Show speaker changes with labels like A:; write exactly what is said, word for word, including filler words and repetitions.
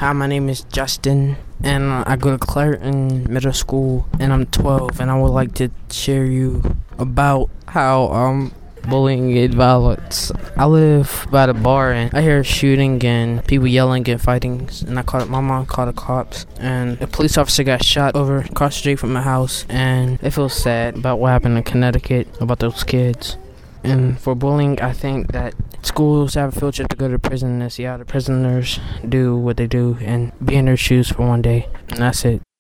A: Hi, my name is Justin, and I go to Clareton Middle School, and I'm twelve, and I would like to share you about how um bullying and violence. I live by the bar, and I hear shooting and people yelling and fighting, and I called my mom called the cops, and a police officer got shot over across the street from my house, and I feel sad about what happened in Connecticut about those kids. And for bullying, I think that schools have a field trip to go to prison and see how the prisoners do what they do and be in their shoes for one day. And that's it.